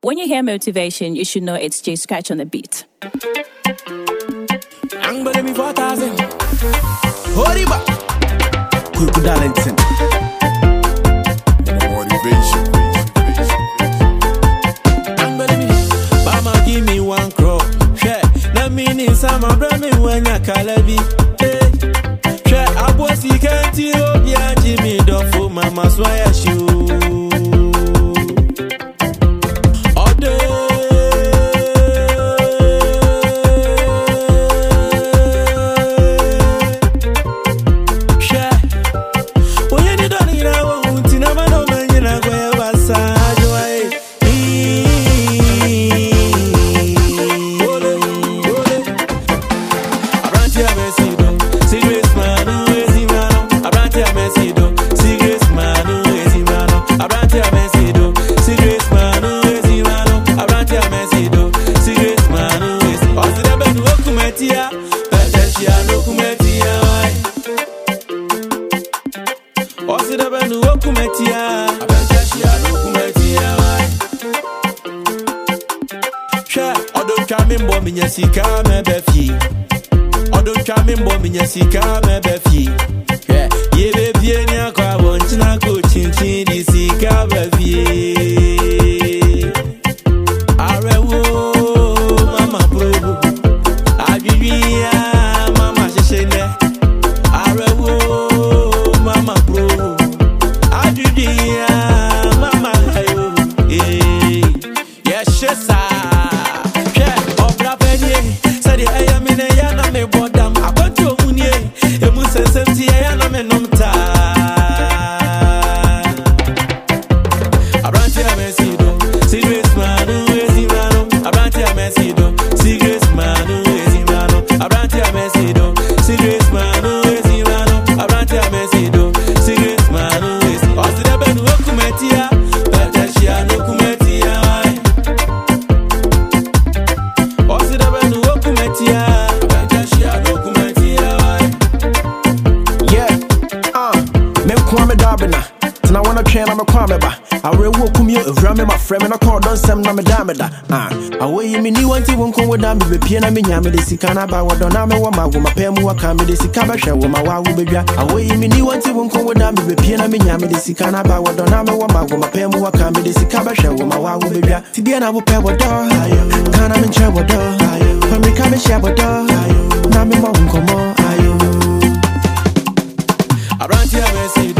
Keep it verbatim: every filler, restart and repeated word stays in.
When you hear motivation, you should know it's J Scratch on the beat. I'm gonna be four thousand. Hurry back. Kuku Darlington. Motivation. I'm gonna be. Mama, give me one crop. Share. That meaning some brand when you calabi. Share. I was you can't tell ya Jimmy Duffo. Mama swear shoe. Sika me befi, odo twa me mbo minya sika me befi. Yeah, ye befi ni akwa wonchina ko chinchin di sika befi. Arewo mama bro, abibiya mama sheshene. Arewo mama bro, abibiya mama hayo. Eh, yes shesa. I wanna train, I'm a crime ba. I will walk me a ram my friend and I call done some namedameda. Ah, away me new one won't come with them be piano me yammy the sicana by what don't know what my pemu a cammy the sicabasha with my wow baby. Away me new one won't come with them be piano me yammy the sicana by what don't know what my pemu a cammy the sicabasha with my wow baby. Tibiana will pay what door. Can I in trouble door? When we come and share what door. Nami won't come on. I ran here,